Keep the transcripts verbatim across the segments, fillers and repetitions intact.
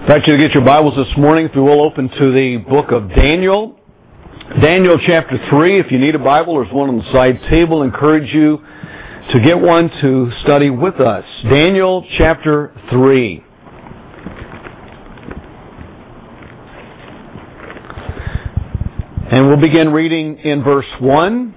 I'd like you to get your Bibles this morning, if you will, open to the book of Daniel. Daniel chapter three. If you need a Bible, there's one on the side table. I encourage you to get one to study with us. Daniel chapter three. And we'll begin reading in verse one,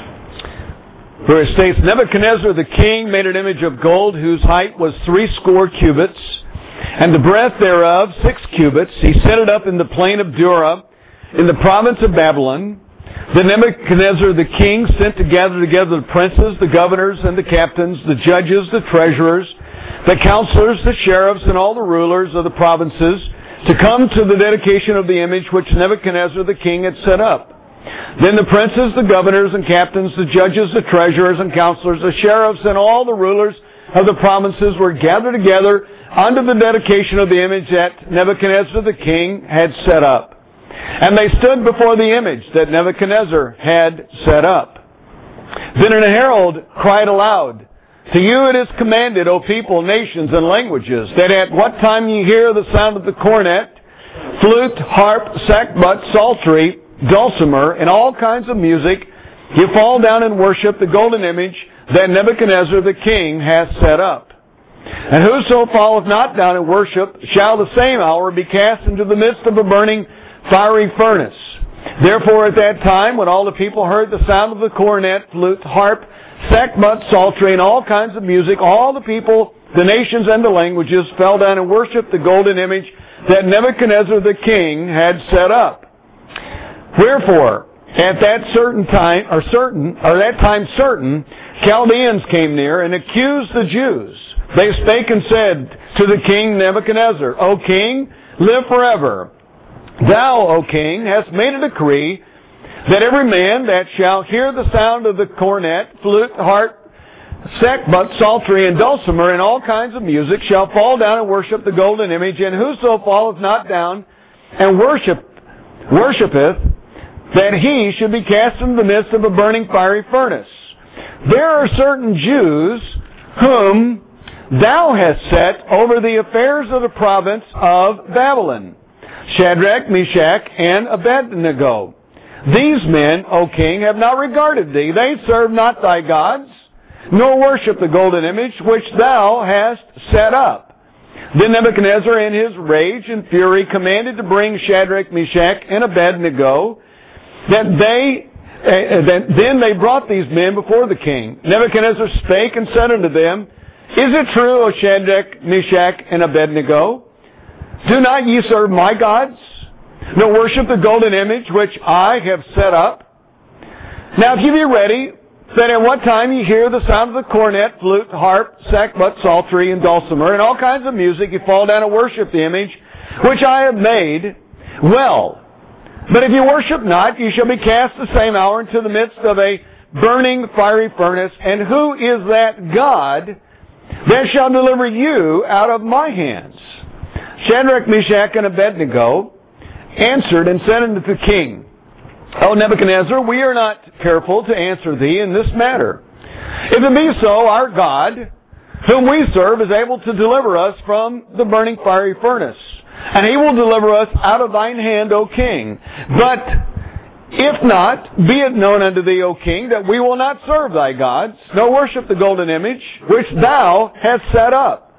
where it states, Nebuchadnezzar the king made an image of gold whose height was threescore cubits, and the breadth thereof six cubits. He set it up in the plain of Dura, in the province of Babylon. Then Nebuchadnezzar the king sent to gather together the princes, the governors, and the captains, the judges, the treasurers, the counselors, the sheriffs, and all the rulers of the provinces, to come to the dedication of the image which Nebuchadnezzar the king had set up. Then the princes, the governors, and captains, the judges, the treasurers, and counselors, the sheriffs, and all the rulers of the provinces were gathered together unto the dedication of the image that Nebuchadnezzar the king had set up. And they stood before the image that Nebuchadnezzar had set up. Then an herald cried aloud, To you it is commanded, O people, nations, and languages, that at what time ye hear the sound of the cornet, flute, harp, sackbut, psaltery, dulcimer, and all kinds of music, you fall down and worship the golden image that Nebuchadnezzar the king hath set up. And whoso falleth not down and worship shall the same hour be cast into the midst of a burning fiery furnace. Therefore at that time, when all the people heard the sound of the cornet, flute, harp, sackbut, psaltery, and all kinds of music, all the people, the nations, and the languages fell down and worshipped the golden image that Nebuchadnezzar the king had set up. Wherefore, at that certain time, or certain, or that time certain, Chaldeans came near and accused the Jews. They spake and said to the king Nebuchadnezzar, O king, live forever. Thou, O king, hast made a decree that every man that shall hear the sound of the cornet, flute, harp, sackbut, psaltery, and dulcimer, and all kinds of music, shall fall down and worship the golden image, and whoso falleth not down and worship, worshipeth, that he should be cast into the midst of a burning fiery furnace. There are certain Jews whom thou hast set over the affairs of the province of Babylon, Shadrach, Meshach, and Abednego. These men, O king, have not regarded thee. They serve not thy gods, nor worship the golden image which thou hast set up. Then Nebuchadnezzar in his rage and fury commanded to bring Shadrach, Meshach, and Abednego, that they uh, that then they brought these men before the king. Nebuchadnezzar spake and said unto them, Is it true, O Shadrach, Meshach, and Abednego? Do not ye serve my gods, nor worship the golden image which I have set up? Now if ye be ready, that at what time ye hear the sound of the cornet, flute, harp, sackbut, psaltery, and dulcimer, and all kinds of music, ye fall down and worship the image which I have made, well. But if ye worship not, ye shall be cast the same hour into the midst of a burning fiery furnace. And who is that God that shall deliver you out of my hands? Shadrach, Meshach, and Abednego answered and said unto the king, O Nebuchadnezzar, we are not careful to answer thee in this matter. If it be so, our God, whom we serve, is able to deliver us from the burning fiery furnace. And he will deliver us out of thine hand, O king. But if not, be it known unto thee, O king, that we will not serve thy gods, nor worship the golden image which thou hast set up.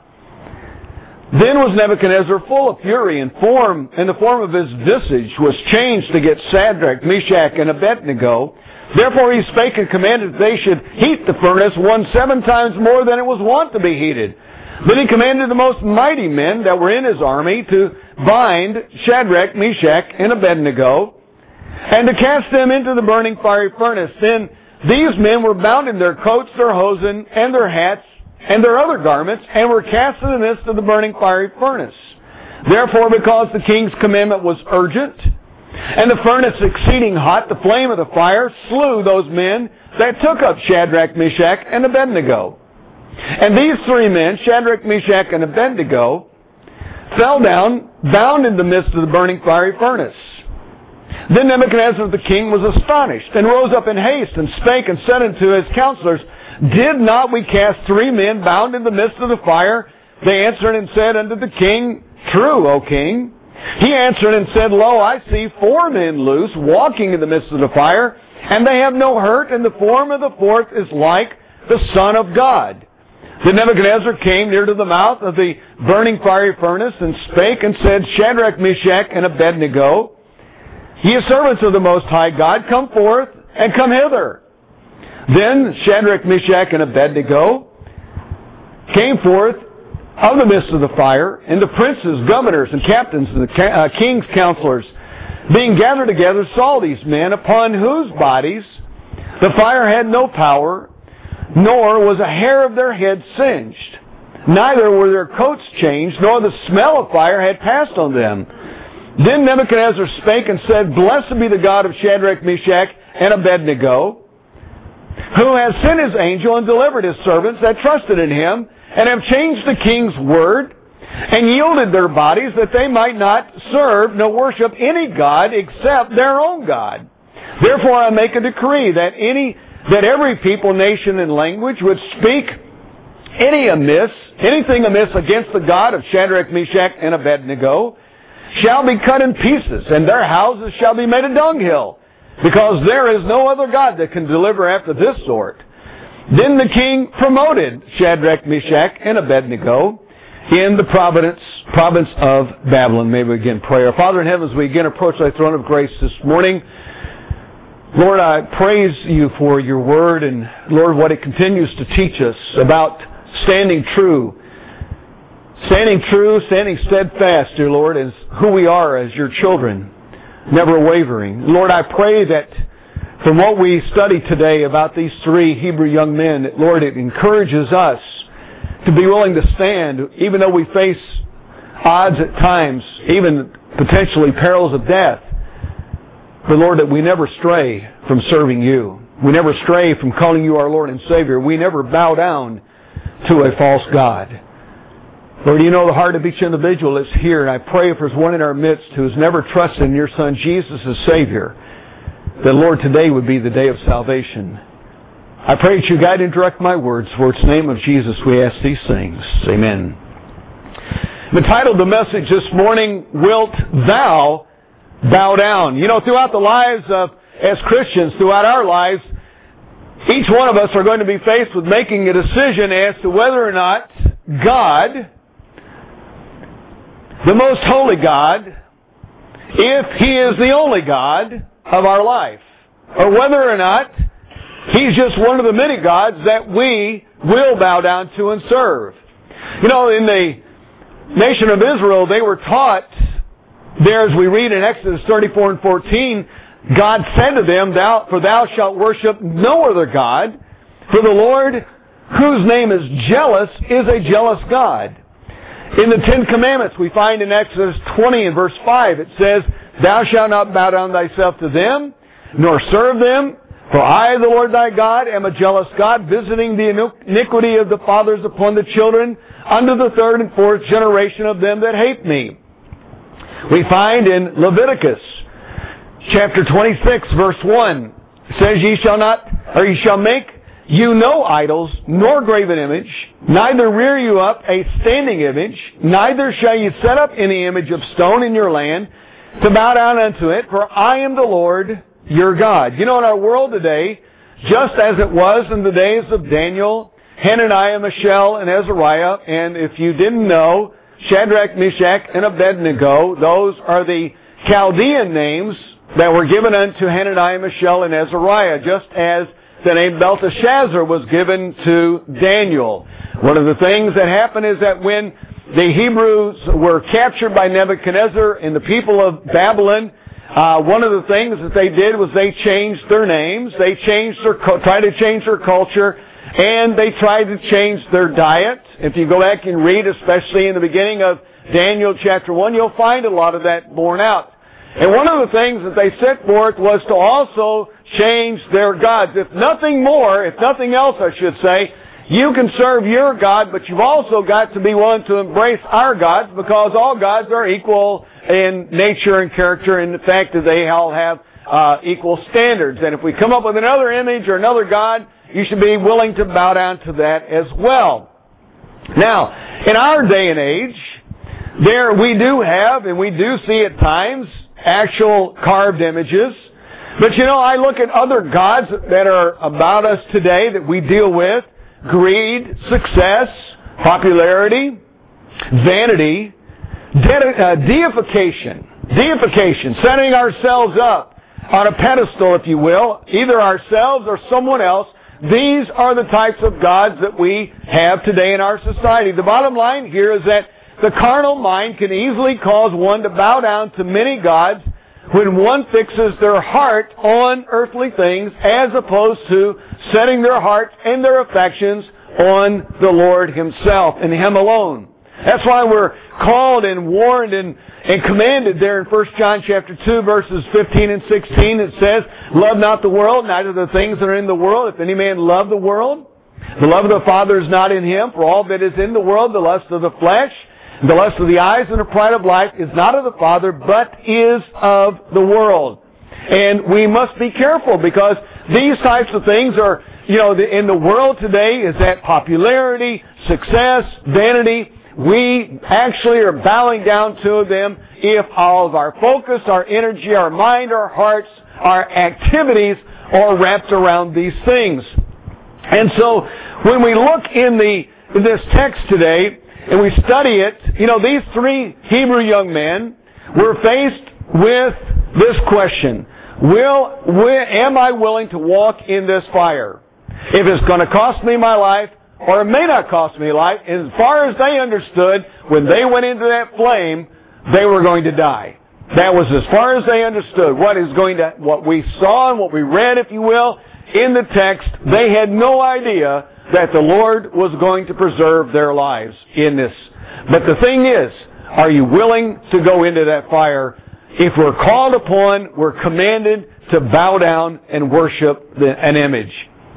Then was Nebuchadnezzar full of fury, and form, and the form of his visage was changed to get Shadrach, Meshach, and Abednego. Therefore he spake and commanded that they should heat the furnace one seven times more than it was wont to be heated. Then he commanded the most mighty men that were in his army to bind Shadrach, Meshach, and Abednego, and to cast them into the burning fiery furnace. Then these men were bound in their coats, their hosen, and their hats, and their other garments, and were cast in the midst of the burning fiery furnace. Therefore, because the king's commandment was urgent, and the furnace exceeding hot, the flame of the fire slew those men that took up Shadrach, Meshach, and Abednego. And these three men, Shadrach, Meshach, and Abednego, fell down, bound in the midst of the burning fiery furnace. Then Nebuchadnezzar the king was astonished, and rose up in haste, and spake and said unto his counselors, Did not we cast three men bound in the midst of the fire? They answered and said unto the king, true, O king. He answered and said, Lo, I see four men loose, walking in the midst of the fire, and they have no hurt, and the form of the fourth is like the Son of God. Then Nebuchadnezzar came near to the mouth of the burning fiery furnace, and spake and said, Shadrach, Meshach, and Abednego, ye servants of the Most High God, come forth, and come hither. Then Shadrach, Meshach, and Abednego came forth of the midst of the fire, and the princes, governors, and captains, and the uh, king's counselors, being gathered together, saw these men, upon whose bodies the fire had no power, nor was a hair of their head singed. Neither were their coats changed, nor the smell of fire had passed on them. Then Nebuchadnezzar spake and said, Blessed be the God of Shadrach, Meshach, and Abednego, who has sent his angel and delivered his servants that trusted in him, and have changed the king's word, and yielded their bodies that they might not serve nor worship any god except their own God. Therefore I make a decree that any that every people, nation, and language would speak any amiss, anything amiss against the God of Shadrach, Meshach, and Abednego shall be cut in pieces, and their houses shall be made a dunghill, because there is no other God that can deliver after this sort. Then the king promoted Shadrach, Meshach, and Abednego in the province, province of Babylon. May we again pray. Our Father in heaven, as we again approach thy throne of grace this morning, Lord, I praise you for your word, and Lord, what it continues to teach us about standing true. Standing true, standing steadfast, dear Lord, as who we are as your children, never wavering. Lord, I pray that from what we study today about these three Hebrew young men, that, Lord, it encourages us to be willing to stand, even though we face odds at times, even potentially perils of death. But Lord, that we never stray from serving you. We never stray from calling you our Lord and Savior. We never bow down to a false God. Lord, you know the heart of each individual that's here, and I pray if there's one in our midst who has never trusted in your Son Jesus as Savior, that, Lord, today would be the day of salvation. I pray that you guide and direct my words. For its name of Jesus we ask these things. Amen. The title of the message this morning, Wilt Thou Bow Down? You know, throughout the lives of, as Christians, throughout our lives, each one of us are going to be faced with making a decision as to whether or not God, the most holy God, if He is the only God of our life, or whether or not He's just one of the many gods that we will bow down to and serve. You know, in the nation of Israel, they were taught there, as we read in Exodus thirty-four and fourteen, God said to them, thou, For thou shalt worship no other God, for the Lord, whose name is jealous, is a jealous God. In the Ten Commandments, we find in Exodus twenty and verse five, it says, Thou shalt not bow down thyself to them, nor serve them, for I, the Lord thy God, am a jealous God, visiting the iniquity of the fathers upon the children, unto the third and fourth generation of them that hate me. We find in Leviticus chapter twenty-six, verse one, it says, Ye shall not, or ye shall make you no idols, nor graven image, neither rear you up a standing image, neither shall you set up any image of stone in your land, to bow down unto it, for I am the Lord your God. You know, in our world today, just as it was in the days of Daniel, Hananiah, Mishael, and Azariah, and if you didn't know, Shadrach, Meshach, and Abednego, those are the Chaldean names that were given unto Hananiah, Mishael, and Azariah, just as the name Belteshazzar was given to Daniel. One of the things that happened is that when the Hebrews were captured by Nebuchadnezzar and the people of Babylon, uh, one of the things that they did was they changed their names, they changed their, tried to change their culture, and they tried to change their diet. If you go back and read, especially in the beginning of Daniel chapter one, you'll find a lot of that borne out. And one of the things that they set forth was to also change their gods. If nothing more, if nothing else, I should say, you can serve your God, but you've also got to be willing to embrace our gods, because all gods are equal in nature and character, and the fact that they all have uh, equal standards. And if we come up with another image or another god, you should be willing to bow down to that as well. Now, in our day and age, there we do have, and we do see at times, actual carved images. But you know, I look at other gods that are about us today that we deal with. Greed, success, popularity, vanity, de- uh, deification. Deification, setting ourselves up on a pedestal, if you will, either ourselves or someone else. These are the types of gods that we have today in our society. The bottom line here is that the carnal mind can easily cause one to bow down to many gods when one fixes their heart on earthly things as opposed to setting their heart and their affections on the Lord Himself and Him alone. That's why we're called and warned and, and commanded there in First John chapter two, verses fifteen and sixteen. It says, "Love not the world, neither the things that are in the world. If any man love the world, the love of the Father is not in him. For all that is in the world, the lust of the flesh, the lust of the eyes, and the pride of life, is not of the Father, but is of the world." And we must be careful, because these types of things are, you know, in the world today, is that popularity, success, vanity. We actually are bowing down to them if all of our focus, our energy, our mind, our hearts, our activities are wrapped around these things. And so when we look in the in this text today and we study it, you know, these three Hebrew young men were faced with this question: Will, will am I willing to walk in this fire? If it's going to cost me my life, or it may not cost me life. As far as they understood, when they went into that flame, they were going to die. That was as far as they understood. What is going to, what we saw and what we read, if you will, in the text, they had no idea that the Lord was going to preserve their lives in this. But the thing is, are you willing to go into that fire? If we're called upon, we're commanded to bow down and worship the, an image.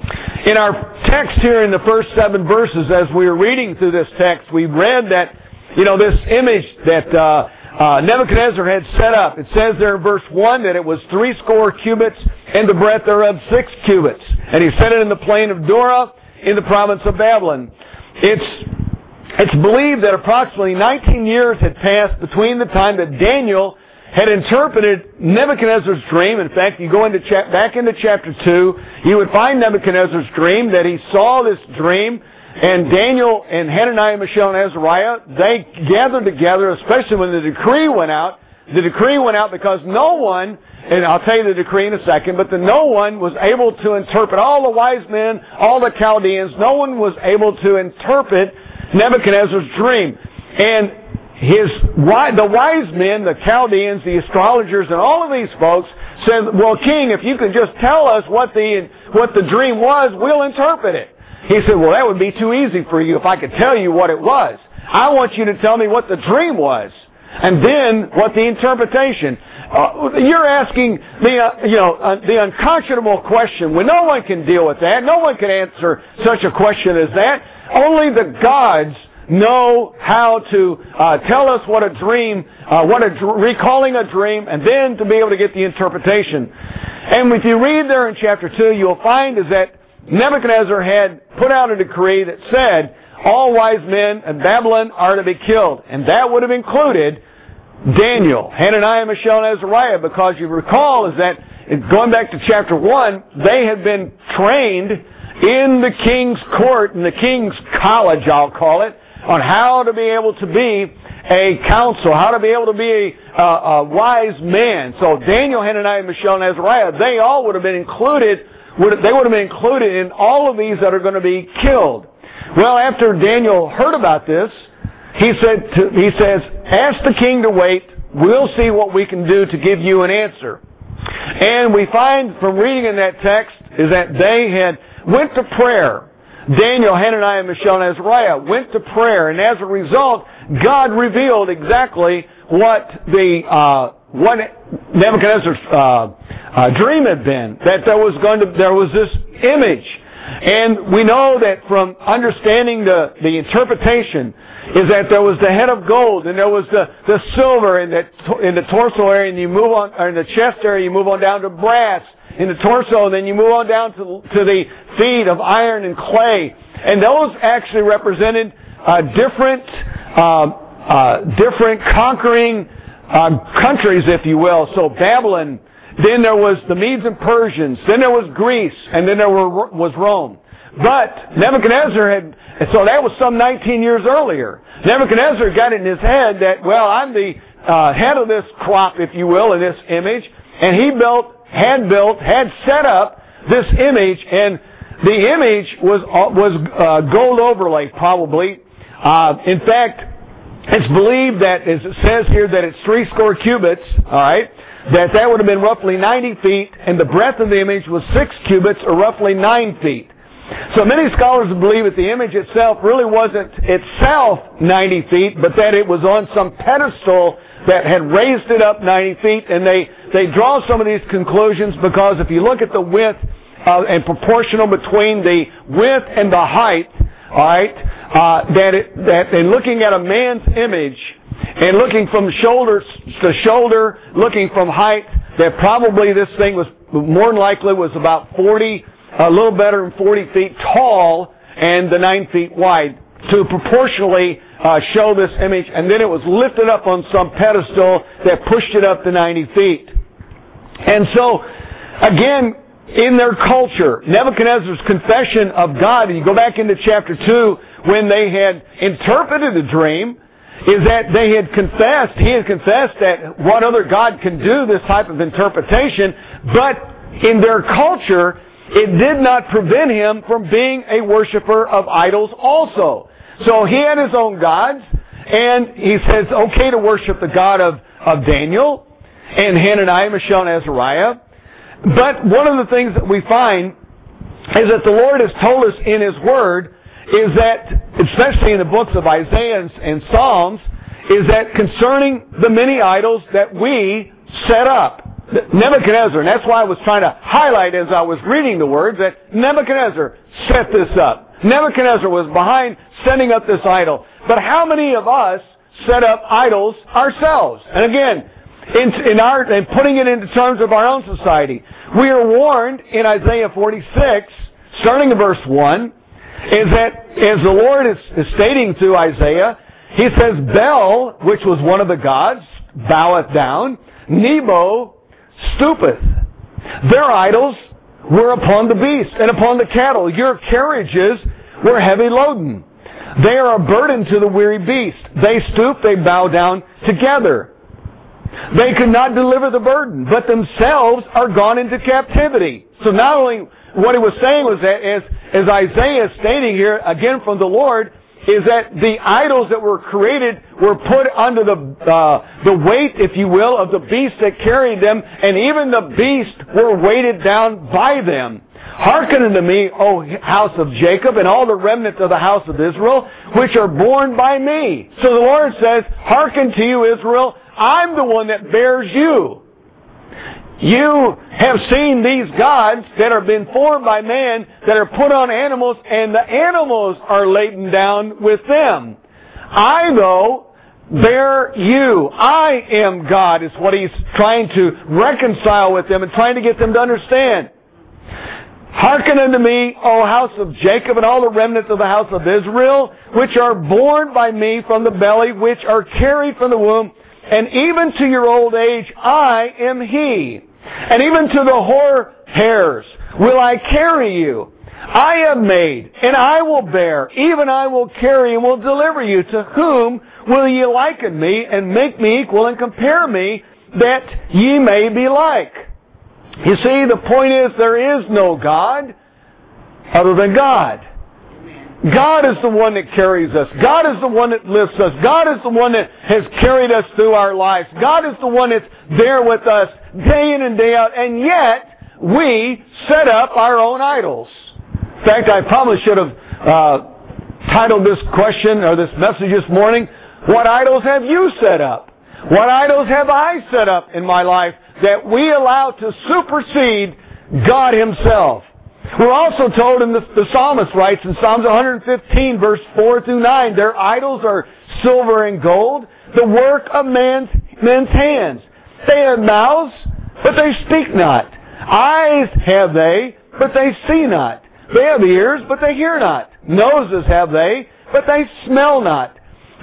In our text here in the first seven verses, as we were reading through this text, we read that, you know, this image that uh, uh, Nebuchadnezzar had set up. It says there in verse one that it was three score cubits, and the breadth thereof six cubits. And he set it in the plain of Dura, in the province of Babylon. It's it's believed that approximately nineteen years had passed between the time that Daniel had interpreted Nebuchadnezzar's dream. In fact, you go into cha- back into chapter two, you would find Nebuchadnezzar's dream, that he saw this dream, and Daniel and Hananiah, Mishael, and Azariah, they gathered together, especially when the decree went out. The decree went out because no one, and I'll tell you the decree in a second, but the no one was able to interpret, all the wise men, all the Chaldeans, no one was able to interpret Nebuchadnezzar's dream. And His the wise men, the Chaldeans, the astrologers, and all of these folks said, "Well, King, if you could just tell us what the what the dream was, we'll interpret it." He said, "Well, that would be too easy for you if I could tell you what it was. I want you to tell me what the dream was, and then what the interpretation." Uh, you're asking the uh, you know uh, the unconscionable question when no one can deal with that. No one can answer such a question as that. Only the gods know how to uh, tell us what a dream, uh, what a dr- recalling a dream, and then to be able to get the interpretation. And if you read there in chapter two, you'll find is that Nebuchadnezzar had put out a decree that said all wise men in Babylon are to be killed, and that would have included Daniel, Hananiah, Mishael, and Azariah, because you recall is that going back to chapter one, they had been trained in the king's court, in the king's college, I'll call it, on how to be able to be a counsel, how to be able to be a, uh, a wise man. So Daniel, Hananiah, Mishael, and Azariah, they all would have been included, would, they would have been included in all of these that are going to be killed. Well, after Daniel heard about this, he said, to, he says, "Ask the king to wait. We'll see what we can do to give you an answer." And we find from reading in that text is that they had went to prayer. Daniel, Hananiah, Mishael, and Azariah went to prayer, and as a result, God revealed exactly what the uh, what Nebuchadnezzar's uh, uh, dream had been. That there was going to there was this image, and we know that from understanding the the interpretation is that there was the head of gold, and there was the the silver in the in the torso area, and you move on, or in the chest area, you move on down to brass in the torso, and then you move on down to, to the feet of iron and clay. And those actually represented uh, different uh, uh, different conquering uh, countries, if you will. So Babylon, then there was the Medes and Persians, then there was Greece, and then there were, was Rome. But Nebuchadnezzar had, so that was some nineteen years earlier. Nebuchadnezzar got it in his head that, well, I'm the uh, head of this crop, if you will, in this image, and he built, had built, had set up this image, and the image was was uh, gold overlay, probably. Uh, in fact, it's believed that, as it says here, that it's three score cubits, all right, that that would have been roughly ninety feet, and the breadth of the image was six cubits, or roughly nine feet. So many scholars believe that the image itself really wasn't itself ninety feet, but that it was on some pedestal that had raised it up ninety feet, and they, they draw some of these conclusions because if you look at the width uh, and proportional between the width and the height, all right, uh, that, it, that in looking at a man's image and looking from shoulder to shoulder, looking from height, that probably this thing was more than likely was about forty, a little better than forty feet tall and the nine feet wide to proportionally uh, show this image, and then it was lifted up on some pedestal that pushed it up to ninety feet. And so, again, in their culture, Nebuchadnezzar's confession of God, and you go back into chapter two, when they had interpreted the dream, is that they had confessed, he had confessed that what other God can do this type of interpretation, but in their culture, it did not prevent him from being a worshiper of idols also. So he had his own gods, and he says, okay to worship the God of, of Daniel, and Hananiah, Mishael, and Azariah. But one of the things that we find is that the Lord has told us in His Word is that, especially in the books of Isaiah and, and Psalms, is that concerning the many idols that we set up. Nebuchadnezzar, and that's why I was trying to highlight as I was reading the words, that Nebuchadnezzar set this up. Nebuchadnezzar was behind setting up this idol. But how many of us set up idols ourselves? And again, in, in our, in putting it into terms of our own society, we are warned in Isaiah forty-six, starting in verse one, is that as the Lord is, is stating to Isaiah, He says, Bel, which was one of the gods, boweth down, Nebo stoopeth. Their idols were upon the beast and upon the cattle. Your carriages were heavy loaden. They are a burden to the weary beast. They stoop, they bow down together. They could not deliver the burden, but themselves are gone into captivity. So not only what he was saying was that, as, as Isaiah is stating here, again from the Lord, is that the idols that were created were put under the uh, the weight, if you will, of the beast that carried them, and even the beast were weighted down by them. Hearken unto me, O house of Jacob, and all the remnants of the house of Israel, which are borne by me. So the Lord says, hearken to you, Israel, I'm the one that bears you. You have seen these gods that have been formed by man that are put on animals, and the animals are laden down with them. I, though, bear you. I am God, is what he's trying to reconcile with them and trying to get them to understand. Hearken unto me, O house of Jacob, and all the remnants of the house of Israel, which are born by me from the belly, which are carried from the womb, and even to your old age I am He. And even to the hoar hairs will I carry you. I am made, and I will bear, even I will carry and will deliver you. To whom will ye liken me, and make me equal, and compare me, that ye may be like? You see, the point is, there is no God other than God. God is the one that carries us. God is the one that lifts us. God is the one that has carried us through our lives. God is the one that's there with us day in and day out. And yet, we set up our own idols. In fact, I probably should have uh, titled this question or this message this morning, what idols have you set up? What idols have I set up in my life that we allow to supersede God Himself? We're also told, in the, the psalmist writes in Psalms one fifteen, verse four through nine, their idols are silver and gold, the work of man's, men's hands. They have mouths, but they speak not. Eyes have they, but they see not. They have ears, but they hear not. Noses have they, but they smell not.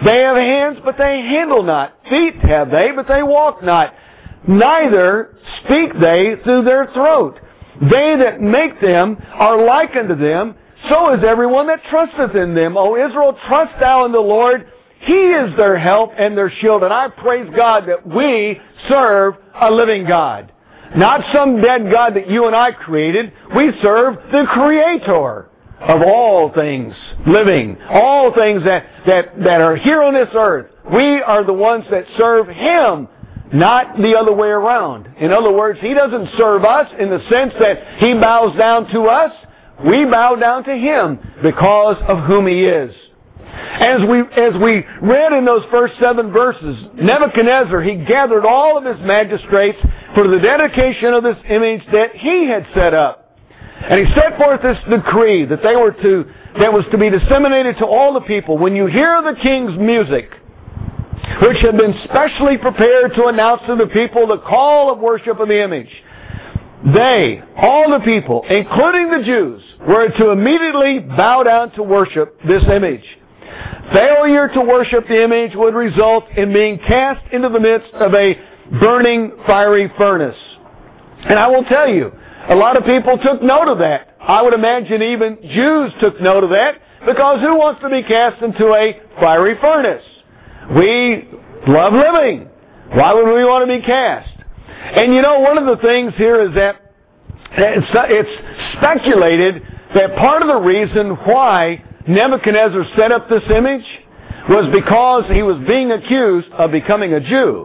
They have hands, but they handle not. Feet have they, but they walk not. Neither speak they through their throat. They that make them are like unto them, so is everyone that trusteth in them. O Israel, trust thou in the Lord. He is their help and their shield. And I praise God that we serve a living God. Not some dead God that you and I created. We serve the Creator of all things living. All things that, that, that are here on this earth. We are the ones that serve Him, not the other way around. In other words, He doesn't serve us in the sense that He bows down to us. We bow down to Him because of whom He is. As we, as we read in those first seven verses, Nebuchadnezzar, he gathered all of his magistrates for the dedication of this image that he had set up. And he set forth this decree that they were to, that was to be disseminated to all the people. When you hear the king's music, which had been specially prepared to announce to the people the call of worship of the image, they, all the people, including the Jews, were to immediately bow down to worship this image. Failure to worship the image would result in being cast into the midst of a burning fiery furnace. And I will tell you, a lot of people took note of that. I would imagine even Jews took note of that, because who wants to be cast into a fiery furnace? We love living. Why would we want to be cast? And you know, one of the things here is that it's, it's speculated that part of the reason why Nebuchadnezzar set up this image was because he was being accused of becoming a Jew.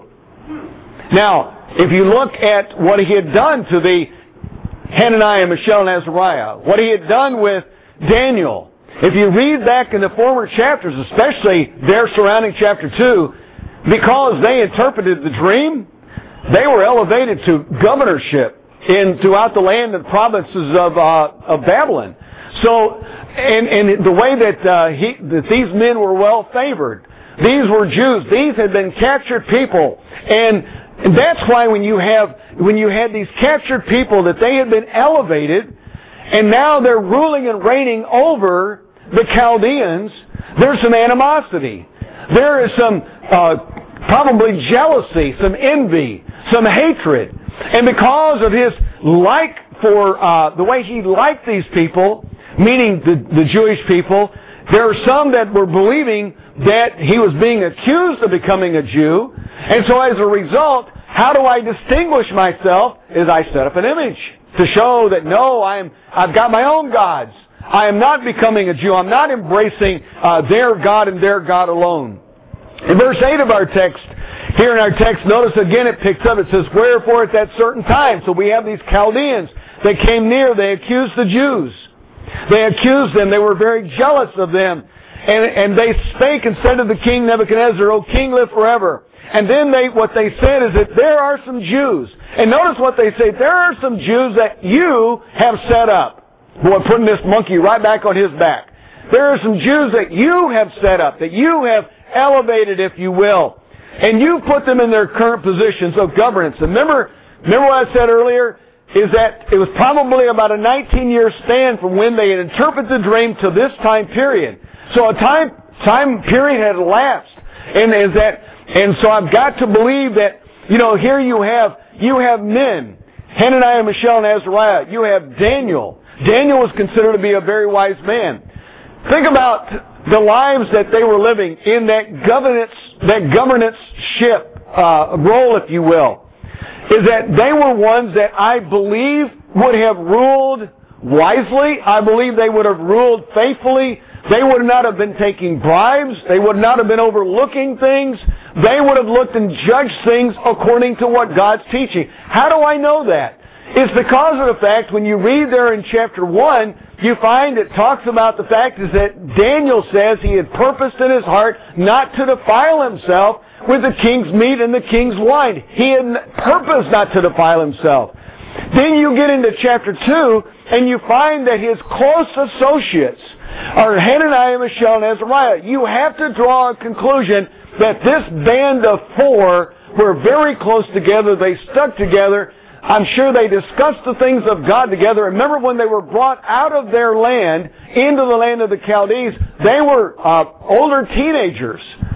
Now, if you look at what he had done to the Hananiah, Mishael, and Azariah, what he had done with Daniel, if you read back in the former chapters, especially there surrounding chapter two, because they interpreted the dream, they were elevated to governorship in throughout the land and provinces of uh, of Babylon. So, and, and the way that, uh, he, that these men were well favored, these were Jews. These had been captured people, and, and that's why when you have when you had these captured people that they had been elevated, and now they're ruling and reigning over the Chaldeans, there's some animosity. There is some uh, probably jealousy, some envy, some hatred, and because of his like for uh, the way he liked these people, meaning the, the Jewish people, there are some that were believing that he was being accused of becoming a Jew. And so as a result, how do I distinguish myself? Is I set up an image to show that no, I'm, I've got my own gods. I am not becoming a Jew. I'm not embracing uh, their God and their God alone. In verse eight of our text, here in our text, notice again it picks up, it says, wherefore at that certain time. So we have these Chaldeans. They came near, they accused the Jews. They accused them. They were very jealous of them. And, and they spake and said to the king Nebuchadnezzar, O king, live forever. And then they, what they said is that there are some Jews. And notice what they say. There are some Jews that you have set up. Boy, putting this monkey right back on his back. There are some Jews that you have set up, that you have elevated, if you will. And you put them in their current positions of governance. And remember, remember what I said earlier? Is that it was probably about a nineteen-year span from when they had interpreted the dream to this time period. So a time time period had elapsed, and is that, and so I've got to believe that, you know, here you have you have men, Hananiah, Mishael, and Azariah. You have Daniel. Daniel was considered to be a very wise man. Think about the lives that they were living in that governance that governance ship uh, role, if you will. Is that they were ones that I believe would have ruled wisely. I believe they would have ruled faithfully. They would not have been taking bribes. They would not have been overlooking things. They would have looked and judged things according to what God's teaching. How do I know that? It's because of the fact when you read there in chapter one, you find it talks about the fact is that Daniel says he had purposed in his heart not to defile himself with the king's meat and the king's wine. He had purposed not to defile himself. Then you get into chapter two, and you find that his close associates are Hananiah, Mishael, and Azariah. You have to draw a conclusion that this band of four were very close together. They stuck together. I'm sure they discussed the things of God together. Remember when they were brought out of their land into the land of the Chaldees, they were uh, older teenagers.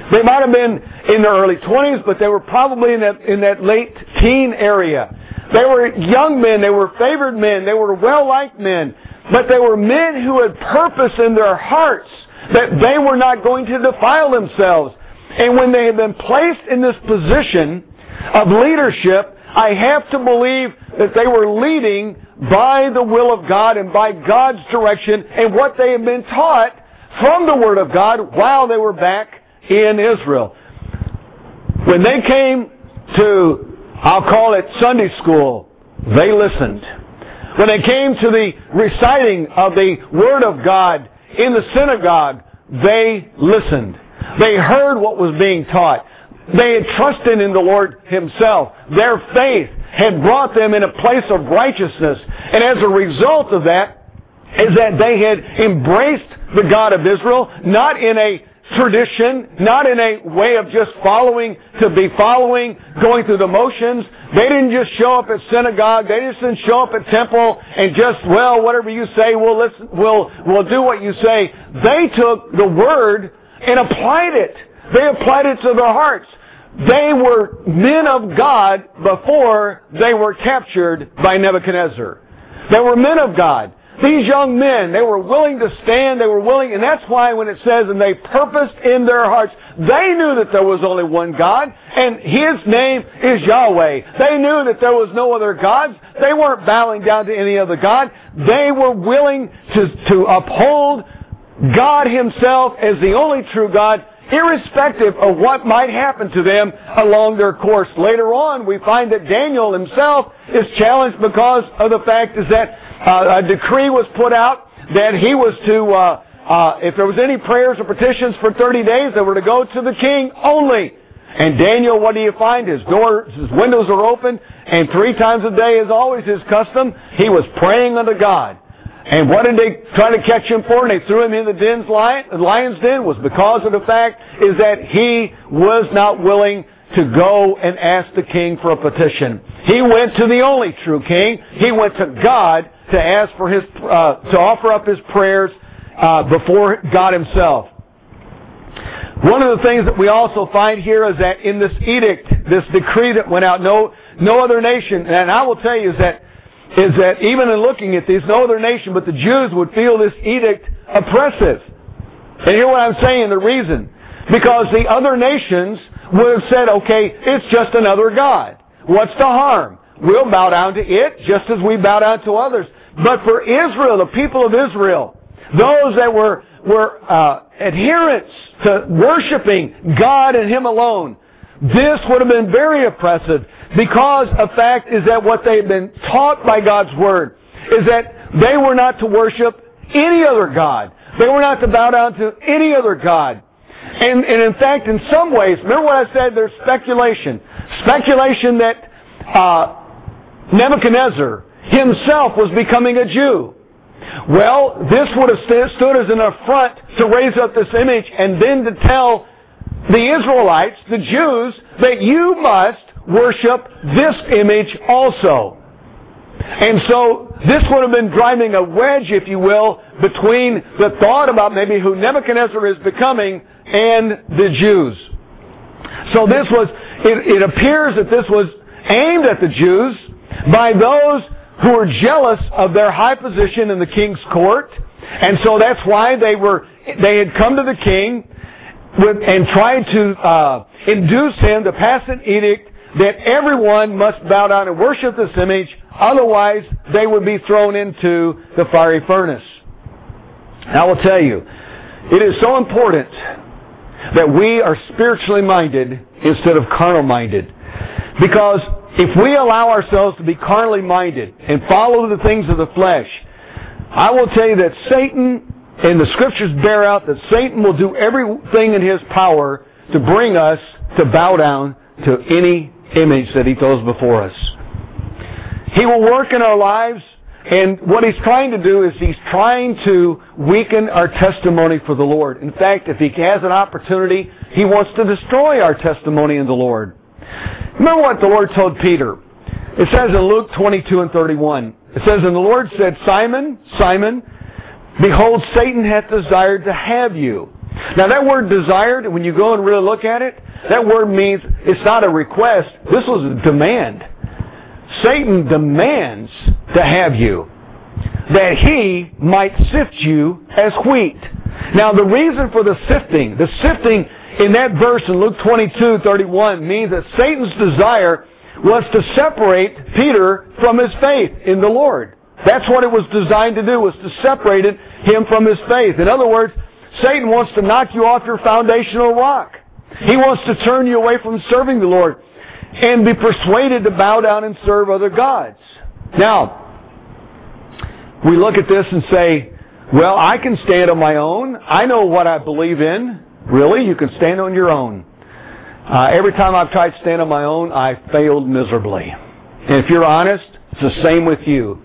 They might have been in their early twenties, but they were probably in that, in that late teen area. They were young men. They were favored men. They were well-liked men. But they were men who had purpose in their hearts that they were not going to defile themselves. And when they had been placed in this position of leadership, I have to believe that they were leading by the will of God and by God's direction and what they had been taught from the Word of God while they were back in Israel. When they came to, I'll call it Sunday school, they listened. When they came to the reciting of the Word of God in the synagogue, they listened. They heard what was being taught. They had trusted in the Lord Himself. Their faith had brought them in a place of righteousness. And as a result of that, is that they had embraced the God of Israel, not in a tradition, not in a way of just following to be following, going through the motions. They didn't just show up at synagogue. They just didn't show up at temple and just, well, whatever you say, we'll listen, we'll, we'll do what you say. They took the Word and applied it. They applied it to their hearts. They were men of God before they were captured by Nebuchadnezzar. They were men of God. These young men, they were willing to stand, they were willing, and that's why when it says, and they purposed in their hearts, they knew that there was only one God, and His name is Yahweh. They knew that there was no other gods. They weren't bowing down to any other God. They were willing to, to uphold God Himself as the only true God, irrespective of what might happen to them along their course. Later on, we find that Daniel himself is challenged because of the fact is that uh, a decree was put out that he was to, uh, uh, if there was any prayers or petitions for thirty days, they were to go to the king only. And Daniel, what do you find? His doors, his windows are open, and three times a day, as always his custom, he was praying unto God. And what did they try to catch him for? And they threw him in the den's lion, the lion's den was because of the fact is that he was not willing to go and ask the king for a petition. He went to the only true king. He went to God to ask for his, uh, to offer up his prayers uh, before God Himself. One of the things that we also find here is that in this edict, this decree that went out, no, no other nation, and I will tell you is that is that even in looking at these, no other nation but the Jews would feel this edict oppressive. And hear what I'm saying, the reason. Because the other nations would have said, okay, it's just another God. What's the harm? We'll bow down to it just as we bow down to others. But for Israel, the people of Israel, those that were, were uh, adherents to worshiping God and Him alone, this would have been very oppressive. Because a fact is that what they had been taught by God's Word is that they were not to worship any other God. They were not to bow down to any other God. And, and in fact, in some ways, remember what I said, there's speculation. Speculation that uh, Nebuchadnezzar himself was becoming a Jew. Well, this would have stood as an affront to raise up this image and then to tell the Israelites, the Jews, that you must worship this image also. And so this would have been driving a wedge, if you will, between the thought about maybe who Nebuchadnezzar is becoming and the Jews. So this was, it, it appears that this was aimed at the Jews by those who were jealous of their high position in the king's court. And so that's why they were, they had come to the king with, and tried to uh, induce him to pass an edict that everyone must bow down and worship this image, otherwise they would be thrown into the fiery furnace. I will tell you, it is so important that we are spiritually minded instead of carnal minded. Because if we allow ourselves to be carnally minded and follow the things of the flesh, I will tell you that Satan, and the Scriptures bear out that Satan will do everything in his power to bring us to bow down to any image that he throws before us. He will work in our lives, and what he's trying to do is he's trying to weaken our testimony for the Lord. In fact, if he has an opportunity, he wants to destroy our testimony in the Lord. Remember what the Lord told Peter. It says in Luke twenty-two and thirty-one, it says, and the Lord said, Simon, Simon, behold, Satan hath desired to have you, Now that word desired, when you go and really look at it, that word means it's not a request. This was a demand. Satan demands to have you, that he might sift you as wheat. Now the reason for the sifting, the sifting in that verse in Luke twenty-two thirty-one means that Satan's desire was to separate Peter from his faith in the Lord. That's what it was designed to do, was to separate him from his faith. In other words, Satan wants to knock you off your foundational rock. He wants to turn you away from serving the Lord and be persuaded to bow down and serve other gods. Now, we look at this and say, well, I can stand on my own. I know what I believe in. Really? You can stand on your own. Uh, every time I've tried to stand on my own, I failed miserably. And if you're honest, it's the same with you.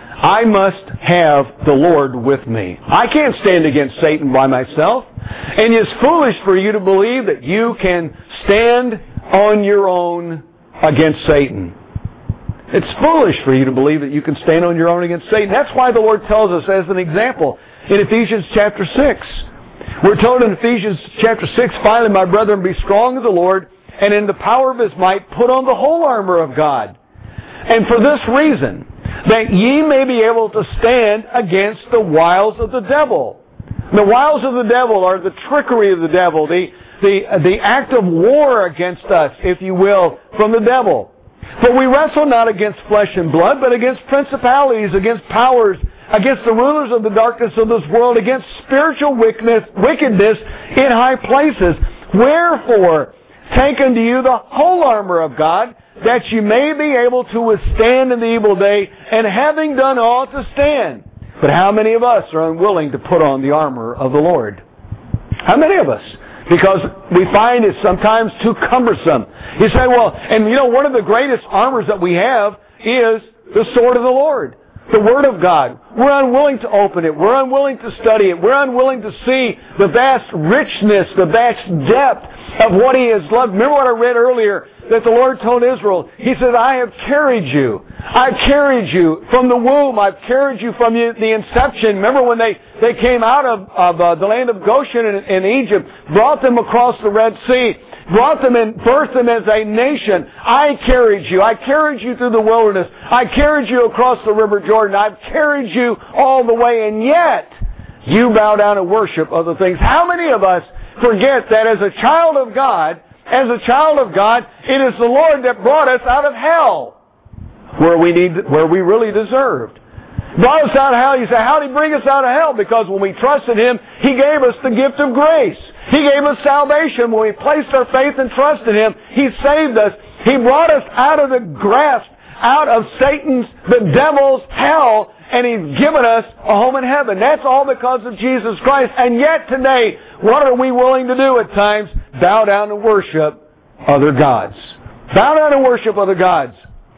I must have the Lord with me. I can't stand against Satan by myself. And it's foolish for you to believe that you can stand on your own against Satan. It's foolish for you to believe that you can stand on your own against Satan. That's why the Lord tells us as an example in Ephesians chapter six. We're told in Ephesians chapter six, finally, my brethren, be strong in the Lord, and in the power of His might, put on the whole armor of God. And for this reason, that ye may be able to stand against the wiles of the devil. The wiles of the devil are the trickery of the devil, the, the, the act of war against us, if you will, from the devil. For we wrestle not against flesh and blood, but against principalities, against powers, against the rulers of the darkness of this world, against spiritual wickedness, wickedness in high places. Wherefore, take unto you the whole armor of God, that you may be able to withstand in the evil day, and having done all to stand. But how many of us are unwilling to put on the armor of the Lord? How many of us? Because we find it sometimes too cumbersome. You say, well, and you know, one of the greatest armors that we have is the sword of the Lord, the Word of God. We're unwilling to open it. We're unwilling to study it. We're unwilling to see the vast richness, the vast depth of what He has loved. Remember what I read earlier, that the Lord told Israel, He said, I have carried you. I've carried you from the womb. I've carried you from the inception. Remember when they, they came out of, of uh, the land of Goshen in, in Egypt, brought them across the Red Sea, brought them and birthed them as a nation. I carried you. I carried you through the wilderness. I carried you across the River Jordan. I've carried you all the way, and yet you bow down and worship other things. How many of us forget that as a child of God, as a child of God, it is the Lord that brought us out of hell, where we need, where we really deserved. Brought us out of hell. You say, how did He bring us out of hell? Because when we trusted Him, He gave us the gift of grace. He gave us salvation. When we placed our faith and trust in Him, He saved us. He brought us out of the grasp, out of Satan's, the devil's hell, and He's given us a home in heaven. That's all because of Jesus Christ. And yet today, what are we willing to do at times? Bow down and worship other gods. Bow down and worship other gods.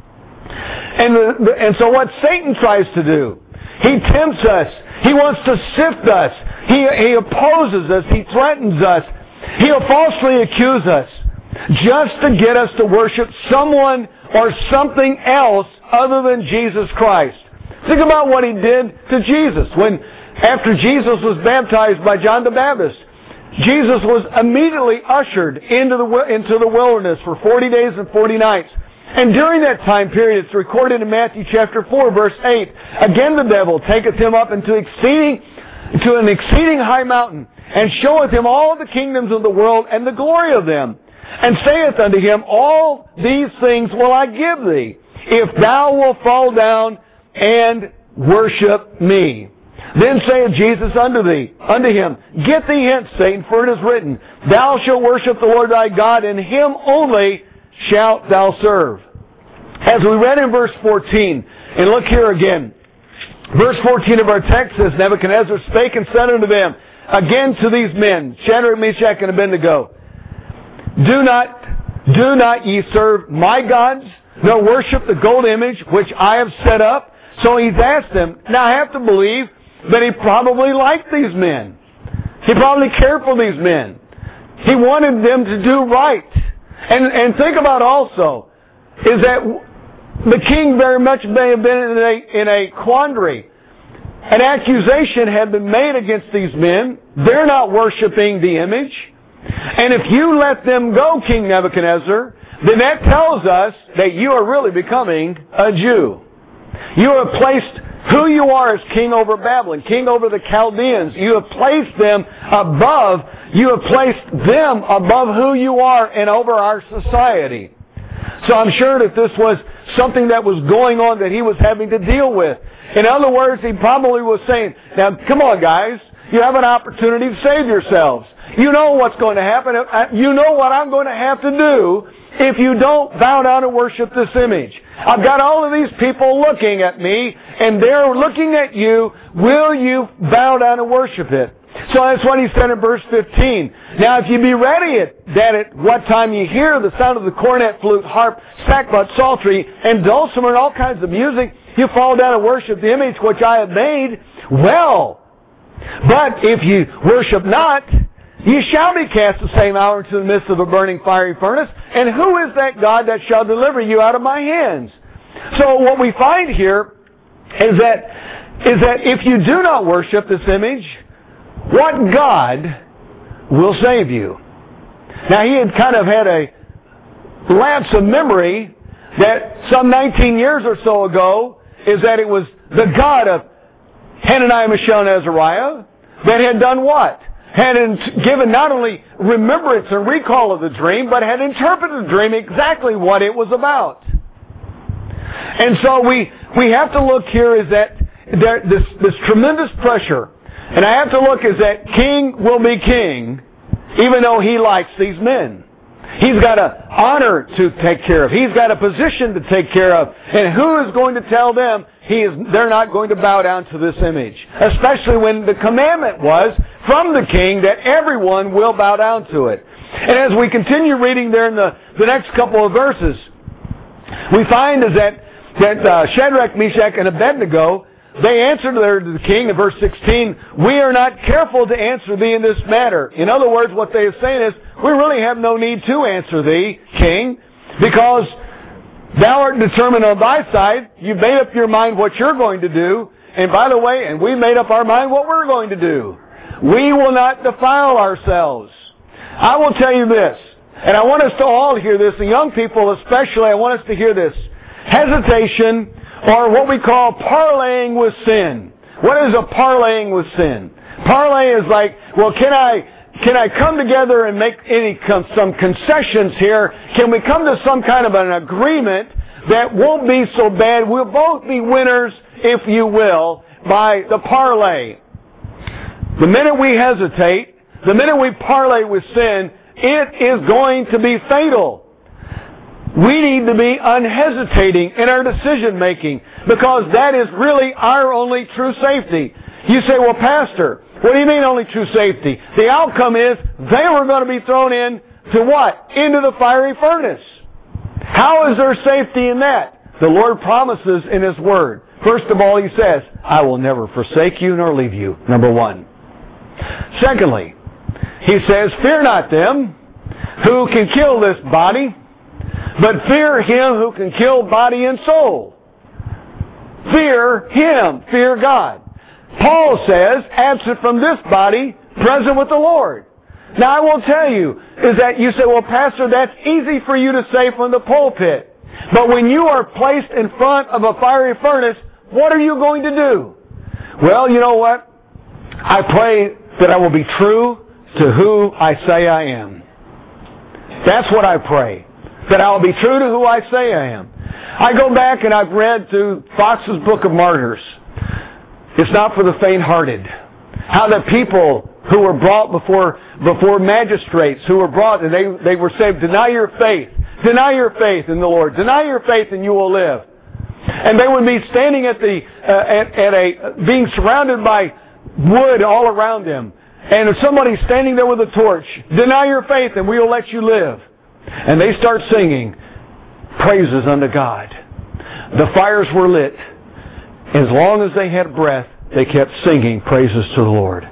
And, the, and so what Satan tries to do, he tempts us. He wants to sift us. He, he opposes us. He threatens us. He'll falsely accuse us just to get us to worship someone or something else other than Jesus Christ. Think about what he did to Jesus. When, after Jesus was baptized by John the Baptist, Jesus was immediately ushered into the, into the wilderness for forty days and forty nights. And during that time period, it's recorded in Matthew chapter four, verse eight, again the devil taketh him up into exceeding, to an exceeding high mountain, and showeth him all the kingdoms of the world and the glory of them, and saith unto him, all these things will I give thee, if thou wilt fall down and worship me. Then saith Jesus unto thee, unto him, get thee hence, Satan, for it is written, thou shalt worship the Lord thy God, and Him only shalt thou serve. As we read in verse fourteen, and look here again, verse fourteen of our text says, Nebuchadnezzar spake and said unto them, again to these men, Shadrach, Meshach, and Abednego, do not, do not ye serve my gods, nor worship the gold image which I have set up. So he's asked them. Now I have to believe that he probably liked these men. He probably cared for these men. He wanted them to do right. And, and think about also, is that the king very much may have been in a, in a quandary. an accusation had been made against these men. They're not worshiping the image. And if you let them go, King Nebuchadnezzar, then that tells us that you are really becoming a Jew. You have placed who you are as king over Babylon, king over the Chaldeans. You have placed them above, you have placed them above who you are and over our society. So I'm sure that this was something that was going on that he was having to deal with. In other words, he probably was saying, now come on guys, you have an opportunity to save yourselves. You know what's going to happen. You know what I'm going to have to do if you don't bow down and worship this image. I've got all of these people looking at me, and they're looking at you. Will you bow down and worship it? So that's what he said in verse fifteen. Now if you be ready at, that at what time you hear the sound of the cornet, flute, harp, sackbut, psaltery, and dulcimer, and all kinds of music, you fall down and worship the image which I have made. Well, but if you worship not, ye shall be cast the same hour into the midst of a burning fiery furnace. And who is that God that shall deliver you out of my hands? So what we find here is that, is that if you do not worship this image, what God will save you? Now he had kind of had a lapse of memory that some nineteen years or so ago is that it was the God of Hananiah, Mishael, and Azariah that had done what? Had given not only remembrance and recall of the dream, but had interpreted the dream exactly what it was about. And so we we have to look here is that there, this, this tremendous pressure, and I have to look is that king will be king, even though he likes these men. He's got an honor to take care of. He's got a position to take care of. And who is going to tell them he is, they're not going to bow down to this image? Especially when the commandment was from the king that everyone will bow down to it. And as we continue reading there in the, the next couple of verses, we find is that, that uh, Shadrach, Meshach, and Abednego, they answered there to the king in verse sixteen, we are not careful to answer thee in this matter. In other words, what they are saying is, we really have no need to answer thee, king, because thou art determined on thy side. You've made up your mind what you're going to do. And by the way, and we made up our mind what we're going to do. We will not defile ourselves. I will tell you this, and I want us to all hear this, the young people especially, I want us to hear this. Hesitation, or what we call parlaying with sin. What is a parlaying with sin? Parlay is like, well, can I can I come together and make any some concessions here? Can we come to some kind of an agreement that won't be so bad? We'll both be winners, if you will, by the parlay. The minute we hesitate, the minute we parlay with sin, it is going to be fatal. We need to be unhesitating in our decision making, because that is really our only true safety. You say, well, Pastor, what do you mean only true safety? The outcome is they were going to be thrown in to what? Into the fiery furnace. How is there safety in that? The Lord promises in His Word. First of all, He says, I will never forsake you nor leave you. Number one. Secondly, He says, fear not them who can kill this body, but fear Him who can kill body and soul. Fear Him. Fear God. Paul says, absent from this body, present with the Lord. Now I will tell you, is that you say, well, Pastor, that's easy for you to say from the pulpit. But when you are placed in front of a fiery furnace, what are you going to do? Well, you know what? I pray that I will be true to who I say I am. That's what I pray. That I will be true to who I say I am. I go back and I've read through Fox's Book of Martyrs. It's not for the faint-hearted. How the people who were brought before before magistrates, who were brought and they, they were said, deny your faith. Deny your faith in the Lord. Deny your faith and you will live. And they would be standing at the uh, at, at a being surrounded by wood all around them. And if somebody's standing there with a torch, deny your faith and we will let you live. And they start singing praises unto God. The fires were lit. As long as they had breath, they kept singing praises to the Lord.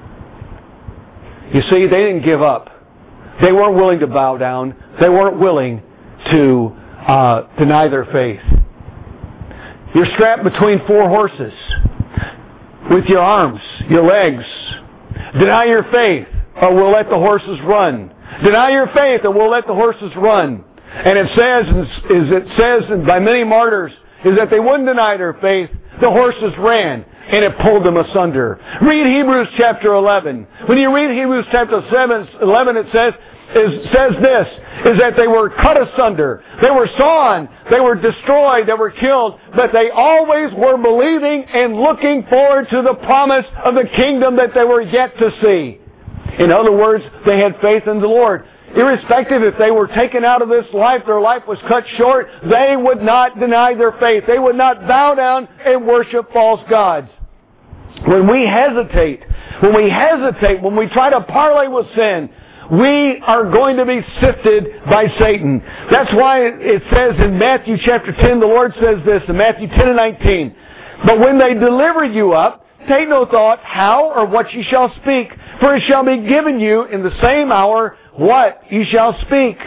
You see, they didn't give up. They weren't willing to bow down. They weren't willing to uh, deny their faith. You're strapped between four horses. with your arms, your legs. Deny your faith, or we'll let the horses run. Deny your faith, or we'll let the horses run. And it says, is it says by many martyrs, is that they wouldn't deny their faith. The horses ran, and it pulled them asunder. Read Hebrews chapter eleven. When you read Hebrews chapter eleven, it says, is, says this, is that they were cut asunder. They were sawn. They were destroyed. They were killed. But they always were believing and looking forward to the promise of the kingdom that they were yet to see. In other words, they had faith in the Lord. Irrespective if they were taken out of this life, their life was cut short, they would not deny their faith. They would not bow down and worship false gods. When we hesitate, when we hesitate, when we try to parlay with sin, we are going to be sifted by Satan. That's why it says in Matthew chapter ten, the Lord says this in Matthew ten and nineteen, "But when they deliver you up, take no thought how or what ye shall speak, for it shall be given you in the same hour what ye shall speak."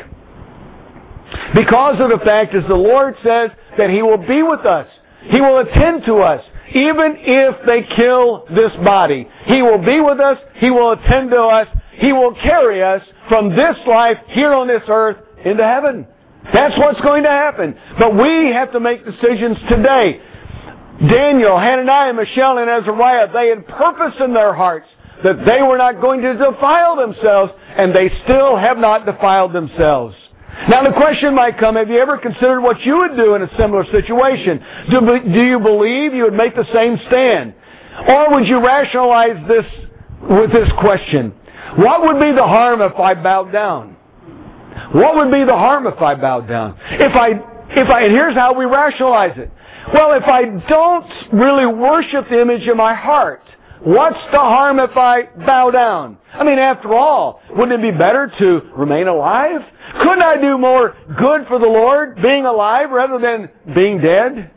Because of the fact, as the Lord says, that He will be with us. He will attend to us. Even if they kill this body, He will be with us. He will attend to us. He will carry us from this life here on this earth into heaven. That's what's going to happen. But we have to make decisions today. Daniel, Hananiah, Mishael, and Azariah, they had purpose in their hearts that they were not going to defile themselves, and they still have not defiled themselves. Now the question might come, have you ever considered what you would do in a similar situation? Do, do you believe you would make the same stand? Or would you rationalize this with this question? What would be the harm if I bowed down? What would be the harm if I bowed down? If I, if I, and here's how we rationalize it. Well, if I don't really worship the image in my heart, what's the harm if I bow down? I mean, after all, wouldn't it be better to remain alive? Couldn't I do more good for the Lord being alive rather than being dead?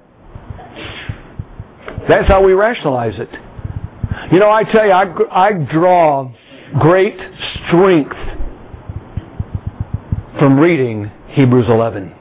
That's how we rationalize it. You know, I tell you, I, I draw great strength from reading Hebrews eleven.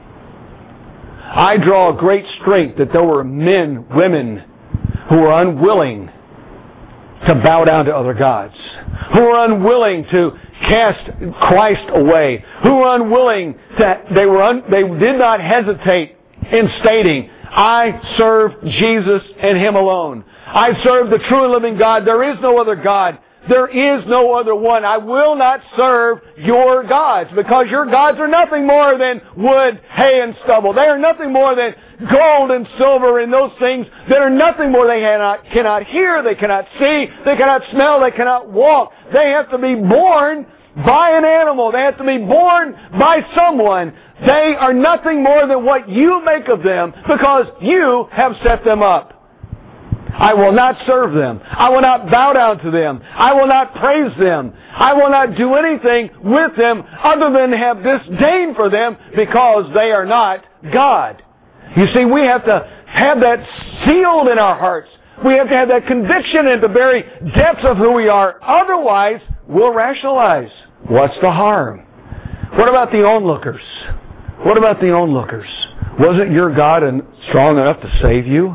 I draw great strength that there were men, women who were unwilling to bow down to other gods, who were unwilling to cast Christ away, who were unwilling to, they were un, they did not hesitate in stating, I serve Jesus and Him alone. I serve the true and living God. There is no other God. There is no other one. I will not serve your gods, because your gods are nothing more than wood, hay, and stubble. They are nothing more than gold and silver and those things that are nothing more. They cannot, cannot hear, they cannot see, they cannot smell, they cannot walk. They have to be born by an animal. They have to be born by someone. They are nothing more than what you make of them, because you have set them up. I will not serve them. I will not bow down to them. I will not praise them. I will not do anything with them other than have disdain for them, because they are not God. You see, we have to have that sealed in our hearts. We have to have that conviction in the very depths of who we are. Otherwise, we'll rationalize. What's the harm? What about the onlookers? What about the onlookers? Wasn't your God strong enough to save you?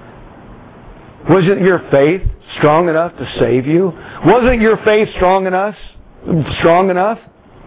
Wasn't your faith strong enough to save you? Wasn't your faith strong enough? Strong enough?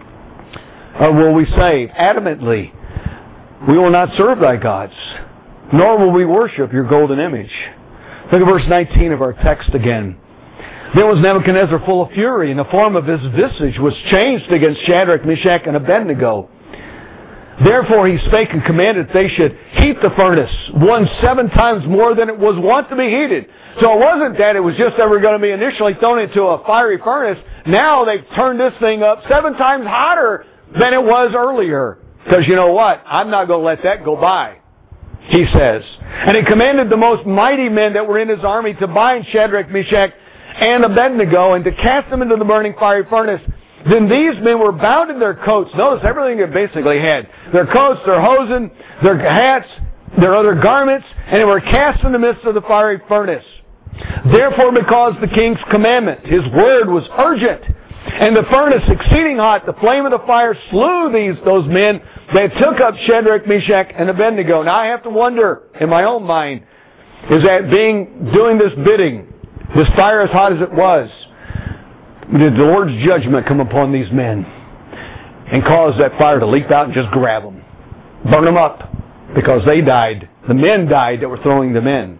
Or will we say adamantly, we will not serve thy gods, nor will we worship your golden image? Look at verse nineteen of our text again. Then was Nebuchadnezzar full of fury, and the form of his visage was changed against Shadrach, Meshach, and Abednego. Therefore he spake and commanded that they should heat the furnace one seven times more than it was wont to be heated. So it wasn't that it was just ever going to be initially thrown into a fiery furnace. Now they've turned this thing up seven times hotter than it was earlier. Because you know what? I'm not going to let that go by, he says. And he commanded the most mighty men that were in his army to bind Shadrach, Meshach, and Abednego, and to cast them into the burning fiery furnace. Then these men were bound in their coats. Notice everything they basically had. Their coats, their hosen, their hats, their other garments, and they were cast in the midst of the fiery furnace. Therefore, because the king's commandment, his word was urgent, and the furnace exceeding hot, the flame of the fire slew these those men that took up Shadrach, Meshach, and Abednego. Now I have to wonder in my own mind, is that being doing this bidding, This fire, as hot as it was, did the Lord's judgment come upon these men and cause that fire to leap out and just grab them, burn them up, because they died. The men died that were throwing them in.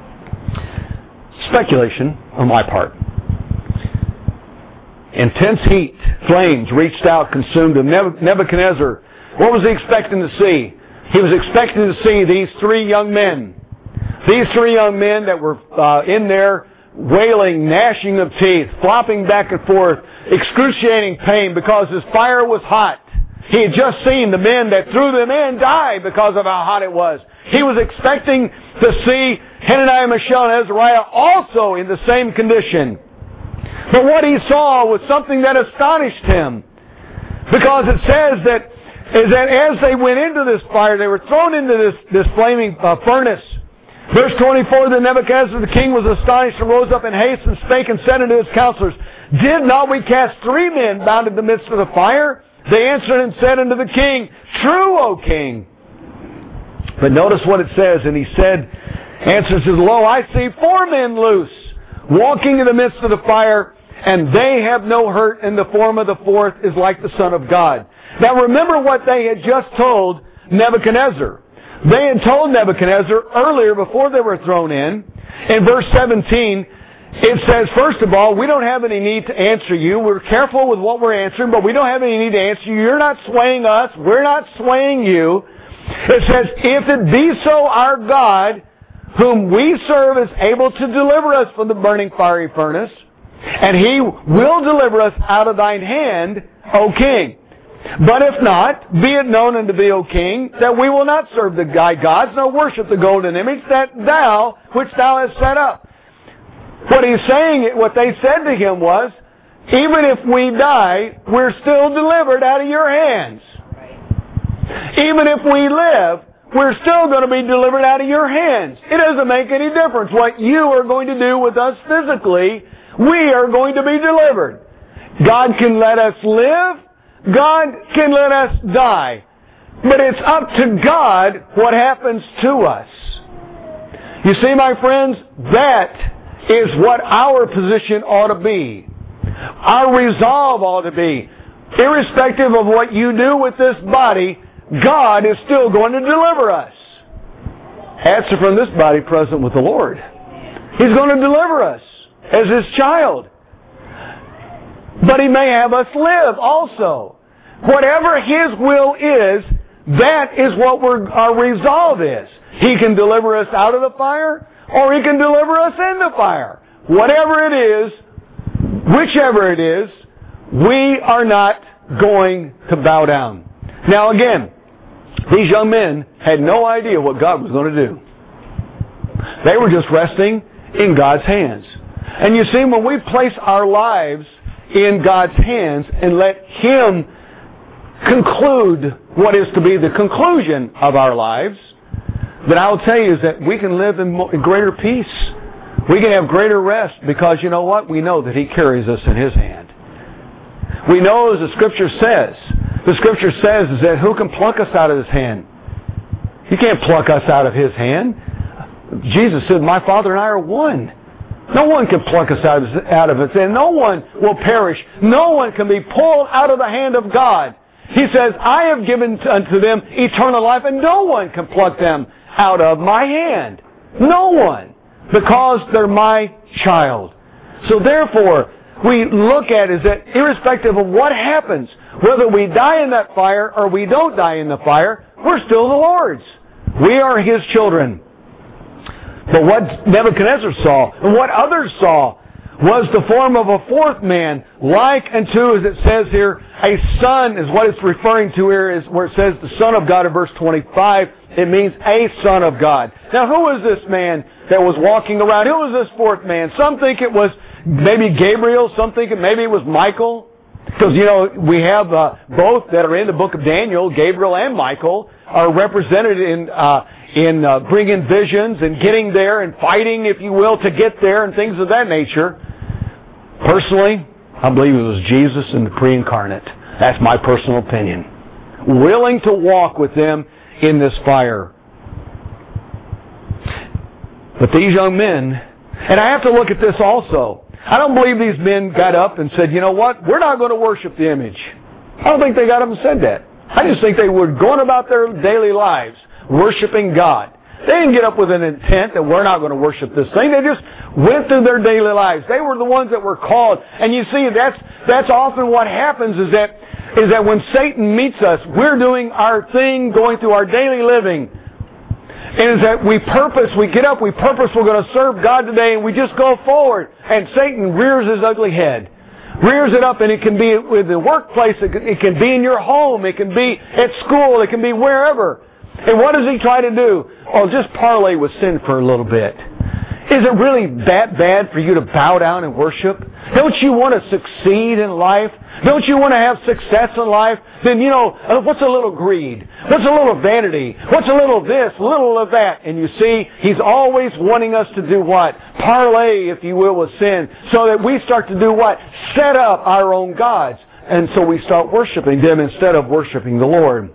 Speculation on my part. Intense heat, flames reached out, consumed him. Nebuchadnezzar, what was he expecting to see? He was expecting to see these three young men. These three young men that were uh, in there wailing, gnashing of teeth, flopping back and forth, excruciating pain because his fire was hot. He had just seen the men that threw them in die because of how hot it was. He was expecting to see Hananiah, Mishael, and Azariah also in the same condition. But what he saw was something that astonished him. Because it says that, is that as they went into this fire, they were thrown into this, this flaming uh, furnace. Verse twenty-four, then Nebuchadnezzar the king was astonished and rose up in haste and spake and said unto his counselors, Did not we cast three men bound in the midst of the fire? They answered and said unto the king, True, O king. But notice what it says, and he said, answers says, Lo, I see four men loose, walking in the midst of the fire, and they have no hurt, and the form of the fourth is like the Son of God. Now remember what they had just told Nebuchadnezzar. They had told Nebuchadnezzar earlier before they were thrown in. In verse seventeen, it says, first of all, we don't have any need to answer you. We're careful with what we're answering, but we don't have any need to answer you. You're not swaying us. We're not swaying you. It says, if it be so, our God, whom we serve, is able to deliver us from the burning fiery furnace, and He will deliver us out of thine hand, O king. But if not, be it known unto thee, O king, that we will not serve the thy gods, nor worship the golden image that thou, which thou hast set up. What he's saying, what they said to him was, even if we die, we're still delivered out of your hands. Even if we live, we're still going to be delivered out of your hands. It doesn't make any difference what you are going to do with us physically. We are going to be delivered. God can let us live. God can let us die. But it's up to God what happens to us. You see, my friends, that is what our position ought to be. Our resolve ought to be. Irrespective of what you do with this body, God is still going to deliver us. Absent from this body, present with the Lord. He's going to deliver us as His child. But He may have us live also. Whatever His will is, that is what we're, our resolve is. He can deliver us out of the fire, or He can deliver us in the fire. Whatever it is, whichever it is, we are not going to bow down. Now again, these young men had no idea what God was going to do. They were just resting in God's hands. And you see, when we place our lives in God's hands and let Him conclude what is to be the conclusion of our lives, then I will tell you is that we can live in greater peace. We can have greater rest because you know what? We know that He carries us in His hand. We know, as the Scripture says, the Scripture says is that who can pluck us out of His hand? He can't pluck us out of His hand. Jesus said, my Father and I are one. No one can pluck us out of, out of His hand. No one will perish. No one can be pulled out of the hand of God. He says, I have given unto them eternal life, and no one can pluck them out of my hand. No one. Because they're my child. So therefore, we look at is that irrespective of what happens, whether we die in that fire or we don't die in the fire, we're still the Lord's. We are His children. But what Nebuchadnezzar saw, and what others saw, was the form of a fourth man, like unto, as it says here, a son is what it's referring to here, is where it says the Son of God in verse twenty-five. It means a son of God. Now who was this man that was walking around? Who was this fourth man? Some think it was maybe Gabriel. Some think it maybe it was Michael. Because, you know, we have uh, both that are in the book of Daniel, Gabriel and Michael, are represented in uh, in uh, bringing visions and getting there and fighting, if you will, to get there and things of that nature. Personally, I believe it was Jesus and the pre-incarnate. That's my personal opinion. Willing to walk with them in this fire. But these young men And I have to look at this also. I don't believe these men got up and said, you know what, we're not going to worship the image. I don't think they got up and said that. I just think they were going about their daily lives, worshiping God. They didn't get up with an intent that we're not going to worship this thing. They just went through their daily lives. They were the ones that were called. And you see, that's that's often what happens is that is that when Satan meets us, we're doing our thing, going through our daily living. And is that we purpose, we get up, we purpose we're going to serve God today, and we just go forward. And Satan rears his ugly head. Rears it up, and it can be in the workplace, it can, it can be in your home, it can be at school, it can be wherever. And what does he try to do? Oh, just parlay with sin for a little bit. Is it really that bad for you to bow down and worship? Don't you want to succeed in life? Don't you want to have success in life? Then, you know, what's a little greed? What's a little vanity? What's a little this, a little of that? And you see, he's always wanting us to do what? Parlay, if you will, with sin. So that we start to do what? Set up our own gods. And so we start worshiping them instead of worshiping the Lord.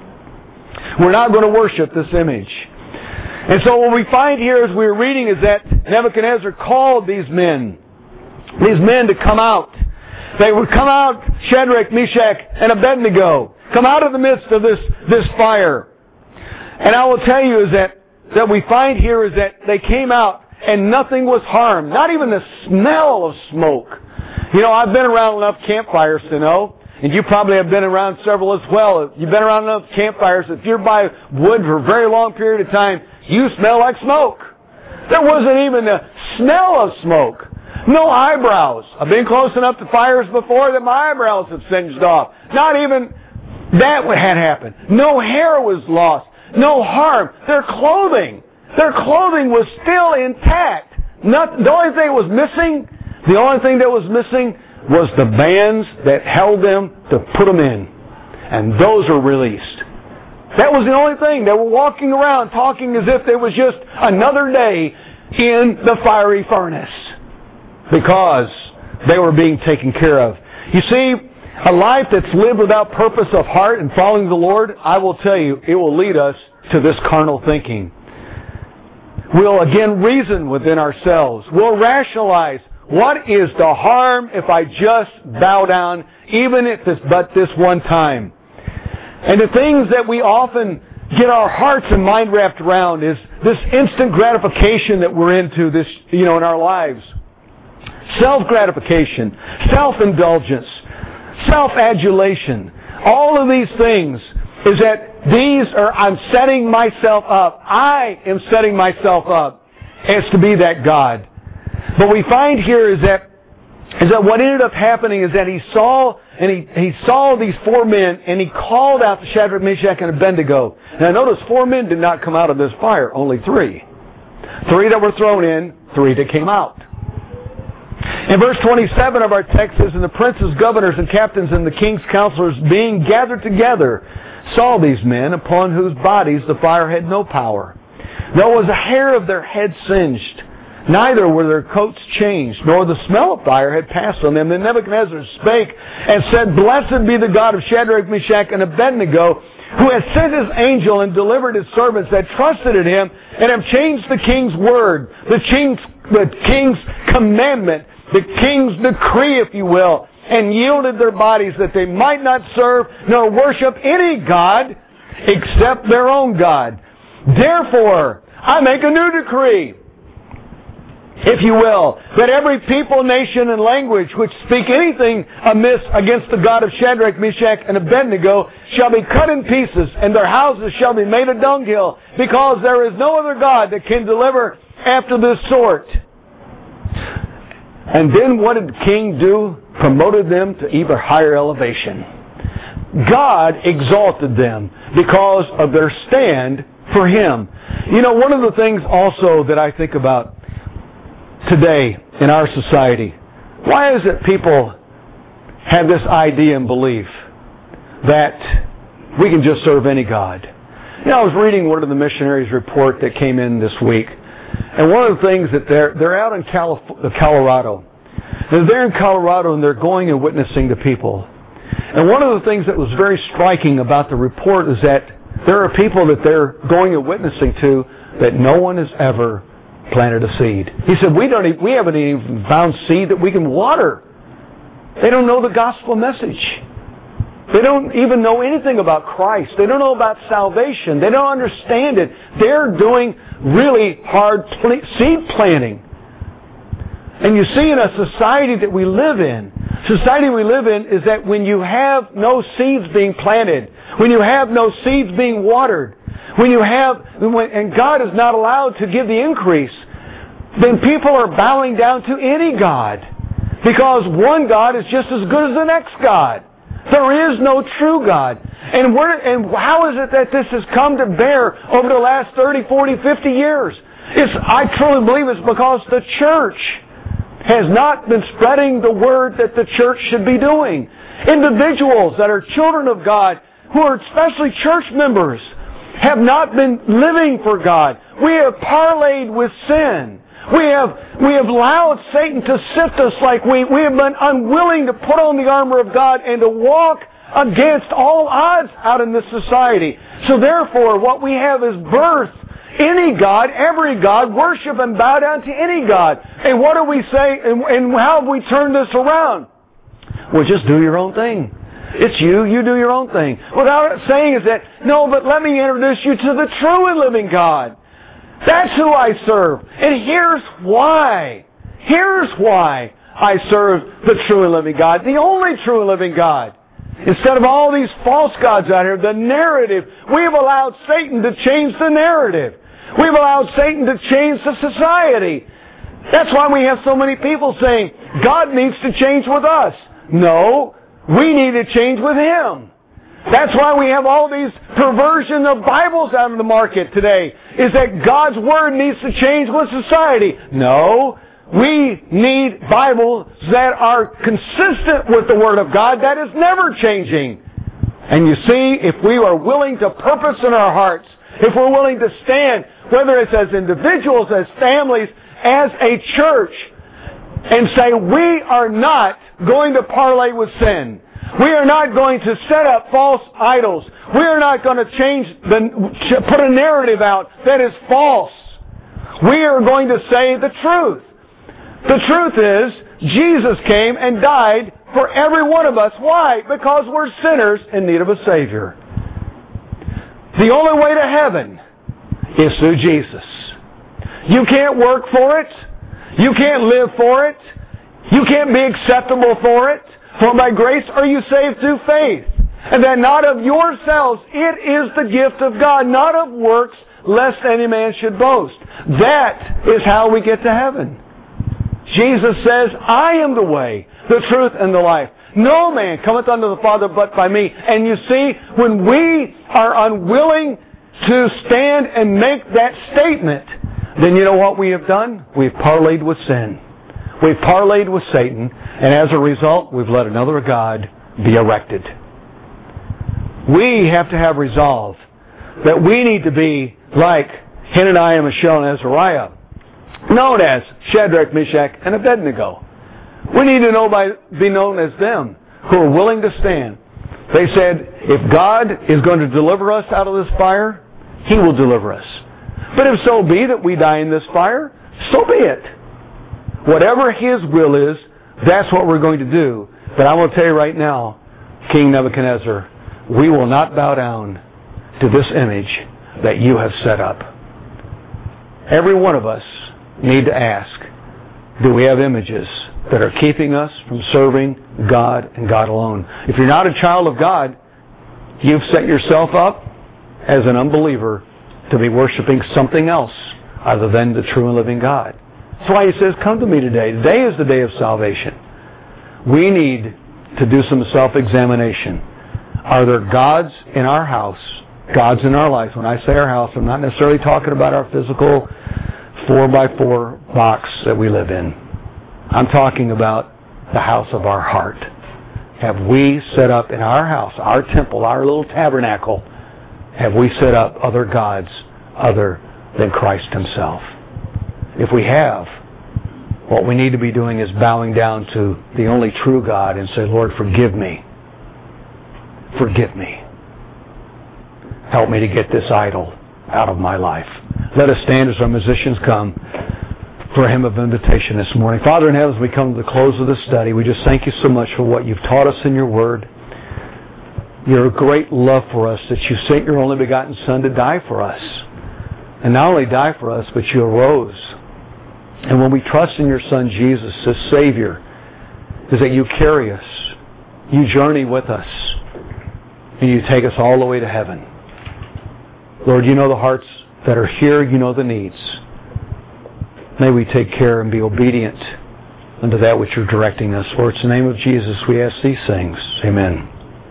We're not going to worship this image. And so what we find here as we're reading is that Nebuchadnezzar called these men, these men to come out. They would come out, Shadrach, Meshach, and Abednego, come out of the midst of this, this fire. And I will tell you is that, that we find here is that they came out and nothing was harmed. Not even the smell of smoke. You know, I've been around enough campfires to know, and you probably have been around several as well. You've been around enough campfires. If you're by wood for a very long period of time, you smell like smoke. There wasn't even a smell of smoke. No eyebrows. I've been close enough to fires before that my eyebrows have singed off. Not even that had happened. No hair was lost. No harm. Their clothing, their clothing was still intact. Not, the only thing that was missing, the only thing that was missing was the bands that held them to put them in. And those were released. That was the only thing. They were walking around talking as if it was just another day in the fiery furnace. Because they were being taken care of. You see, a life that's lived without purpose of heart and following the Lord, I will tell you, it will lead us to this carnal thinking. We'll again reason within ourselves. We'll rationalize, what is the harm if I just bow down, even if it's but this one time? And the things that we often get our hearts and mind wrapped around is this instant gratification that we're into this, you know, in our lives. Self-gratification, self-indulgence, self-adulation. All of these things is that these are, I'm setting myself up. I am setting myself up as to be that God. But we find here is that is that what ended up happening is that he saw and he, he saw these four men and he called out to Shadrach, Meshach, and Abednego. Now notice four men did not come out of this fire, only three. Three that were thrown in, three that came out. In verse twenty-seven of our text says, and the princes, governors, and captains, and the king's counselors, being gathered together, saw these men, upon whose bodies the fire had no power. Nor was a hair of their head singed, neither were their coats changed, nor the smell of fire had passed on them. Then Nebuchadnezzar spake and said, Blessed be the God of Shadrach, Meshach, and Abednego, who has sent his angel and delivered his servants that trusted in him, and have changed the king's word, the king's, the king's commandment, the king's decree, if you will, and yielded their bodies that they might not serve nor worship any god except their own God. Therefore, I make a new decree, if you will, that every people, nation, and language which speak anything amiss against the God of Shadrach, Meshach, and Abednego shall be cut in pieces, and their houses shall be made a dunghill, because there is no other God that can deliver after this sort. And then what did the king do? Promoted them to even higher elevation. God exalted them because of their stand for him. You know, one of the things also that I think about today in our society, why is it people have this idea and belief that we can just serve any God? You know, I was reading one of the missionaries' report that came in this week, and one of the things that they're they're out in Calif- Colorado. They're there in Colorado and they're going and witnessing to people. And one of the things that was very striking about the report is that there are people that they're going and witnessing to that no one has ever planted a seed. He said, we don't even, we haven't even found seed that we can water. They don't know the gospel message. They don't even know anything about Christ. They don't know about salvation. They don't understand it. They're doing really hard pl- seed planting. And you see in a society that we live in, society we live in is that when you have no seeds being planted, when you have no seeds being watered, when you have, and God is not allowed to give the increase, then people are bowing down to any God. Because one God is just as good as the next God. There is no true God. And where, and how is it that this has come to bear over the last thirty, forty, fifty years? It's, I truly believe it's because the church has not been spreading the word that the church should be doing. Individuals that are children of God, who are especially church members, have not been living for God. We have parlayed with sin. We have, we have allowed Satan to sift us like wheat. We have been unwilling to put on the armor of God and to walk against all odds out in this society. So therefore, what we have is birth. Any God, every God, worship and bow down to any God. And what do we say, and, and how have we turned this around? Well, just do your own thing. It's you, you do your own thing. Without saying is that, no, but let me introduce you to the true and living God. That's who I serve. And here's why. Here's why I serve the true and living God. The only true and living God. Instead of all these false gods out here, the narrative, we've allowed Satan to change the narrative. We've allowed Satan to change the society. That's why we have so many people saying, God needs to change with us. No, we need to change with Him. That's why we have all these perversion of Bibles out in the market today, is that God's Word needs to change with society. No, we need Bibles that are consistent with the Word of God, that is never changing. And you see, if we are willing to purpose in our hearts, if we're willing to stand, whether it's as individuals, as families, as a church, and say, we are not going to parlay with sin. We are not going to set up false idols. We are not going to change the, put a narrative out that is false. We are going to say the truth. The truth is, Jesus came and died for every one of us. Why? Because we're sinners in need of a Savior. The only way to heaven is through Jesus. You can't work for it. You can't live for it. You can't be acceptable for it. For by grace are you saved through faith. And that not of yourselves, it is the gift of God, not of works, lest any man should boast. That is how we get to heaven. Jesus says, I am the way, the truth, and the life. No man cometh unto the Father but by me. And you see, when we are unwilling to stand and make that statement, then you know what we have done? We've parlayed with sin. We've parlayed with Satan, and as a result, we've let another God be erected. We have to have resolve that we need to be like Hananiah, Mishael, and Azariah, known as Shadrach, Meshach, and Abednego. We need to know by, be known as them who are willing to stand. They said, if God is going to deliver us out of this fire, He will deliver us. But if so be that we die in this fire, so be it. Whatever His will is, that's what we're going to do. But I will tell you right now, King Nebuchadnezzar, we will not bow down to this image that you have set up. Every one of us need to ask, do we have images that are keeping us from serving God and God alone? If you're not a child of God, you've set yourself up as an unbeliever to be worshiping something else other than the true and living God. That's why He says, come to me today. Today is the day of salvation. We need to do some self-examination. Are there gods in our house, gods in our life? When I say our house, I'm not necessarily talking about our physical four by four box that we live in. I'm talking about the house of our heart. Have we set up in our house, our temple, our little tabernacle, have we set up other gods other than Christ Himself? If we have, what we need to be doing is bowing down to the only true God and say, Lord, forgive me. Forgive me. Help me to get this idol out of my life. Let us stand as our musicians come. for a hymn of invitation this morning. Father in heaven, as we come to the close of this study, we just thank you so much for what you've taught us in your word. Your great love for us, that you sent your only begotten Son to die for us. And not only die for us, but you arose. And when we trust in your Son Jesus as Savior, is that you carry us, you journey with us, and you take us all the way to heaven. Lord, you know the hearts that are here, you know the needs. May we take care and be obedient unto that which you're directing us. For it's in the name of Jesus we ask these things. Amen.